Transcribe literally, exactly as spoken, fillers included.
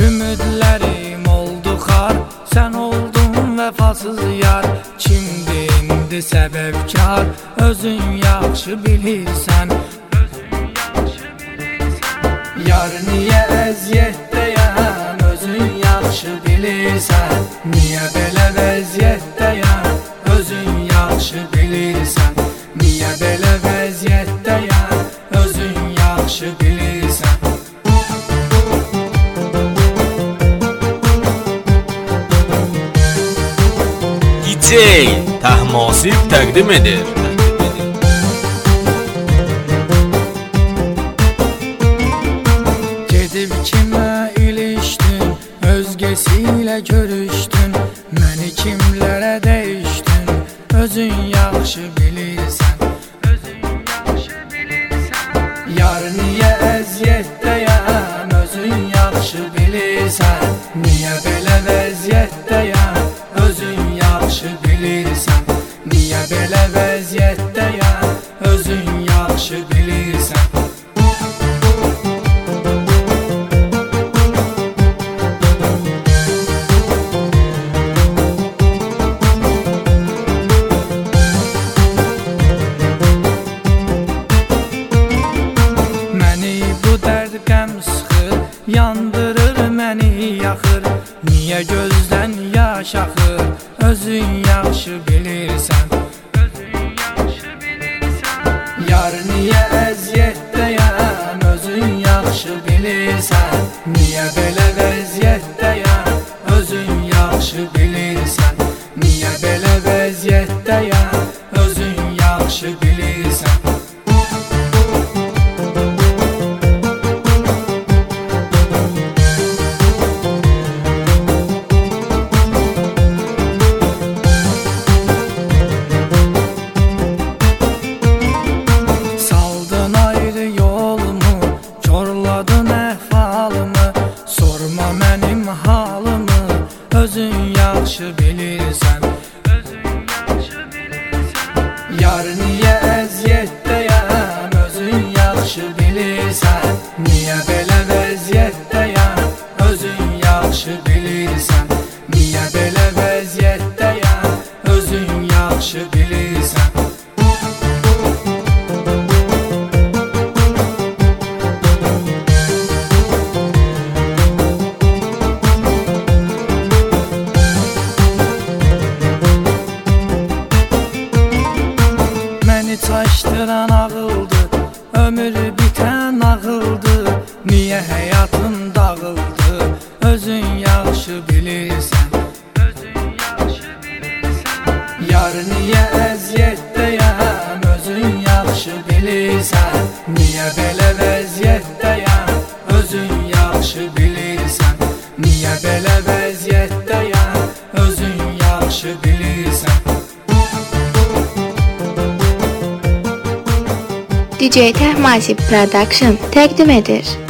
Ümidlərim oldu xar, sən oldun vəfasız yar. Kimdir indi səbəbkar, özün yaxşı bilirsən. Yar niyə əziyyətdəyəm, özün yaxşı bilirsən. Niyə belə vəziyyətdəyəm, özün yaxşı bilirsən. Niyə belə vəziyyətdəyəm, özün yaxşı bilirsən. دی جی طهماسب təqdim edir. Gedib kimə ilişdin, özgəsiylə görüşdün. Məni kimlərə dəyişdin, özün yaxşı bilirsən. Yar niyə əziyyətdəyəm, özün yaxşı bilirsən. Niyə belə vəziyyətdəyəm, özün yaxşı bilirsən. Niyə belə vəziyyətdəyəm, özün yaxşı bilirsən. Məni bu dərd qəm sıxır, yandırır məni yaxır. Niyə gözdən yaş axır, özün yaxşı bilirsən. Yar niyə əziyyətdəyəm, özün yaxşı bilirsən. Niyə belə vəziyyətdəyəm, özün yaxşı bilirsən. Niyə belə vəziyyətdəyəm, özün yaxşı bilirsən. Saldın ayrı yolumu, korladın əhvalımı. Sorma mənim halımı, özün yaxşı bilirsən. Yar niyə əziyyətdəyəm, özün yaxşı bilirsən. Niyə belə vəziyyətdəyəm, özün yaxşı bilirsən. Niyə belə vəziyyətdəyəm, özün yaxşı bilirsən. Məni çaşdıran ağıldır, ömür bitən ağıldır. Niyə həyatın dağıldı, özün yaxşı bilirsən. Yar niyə əziyyətdəyəm, özün yaxşı bilirsən. Niyə belə vəziyyətdəyəm, özün yaxşı bilirsən. Niyə belə vəziyyətdəyəm, özün yaxşı bilirsən. دی جی طهماسب پروداکشن təqdim edir.